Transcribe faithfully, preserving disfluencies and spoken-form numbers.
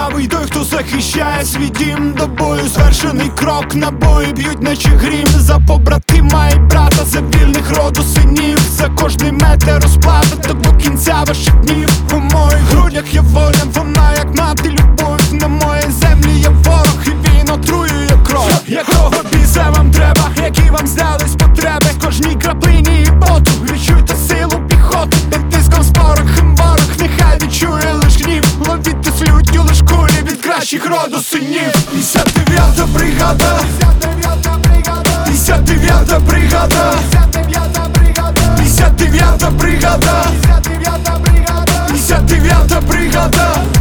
правий той, хто захищає свій дім. До бою звершений крок, набої б'ють, наче грім. За побратима і брата, за вільних роду синів. За кожний метр розплата, так до кінця ваших днів. У моїх грудях є воля, вона як мати любов. На моїй землі є ворог, і він отруює кров. Якого біса вам треба, які вам здались потреби? В кожній краплині і поту відчуйте силу піхоту. Під тиском спорохом ворог, нехай відчує лиш гнів. Ловіте з люттю лиш кулі від кращих роду синів. п'ятдесят дев'ята бригада, п'ятдесят дев'ята бригада, п'ятдесят дев'ята бригада, п'ятдесят дев'ята бригада.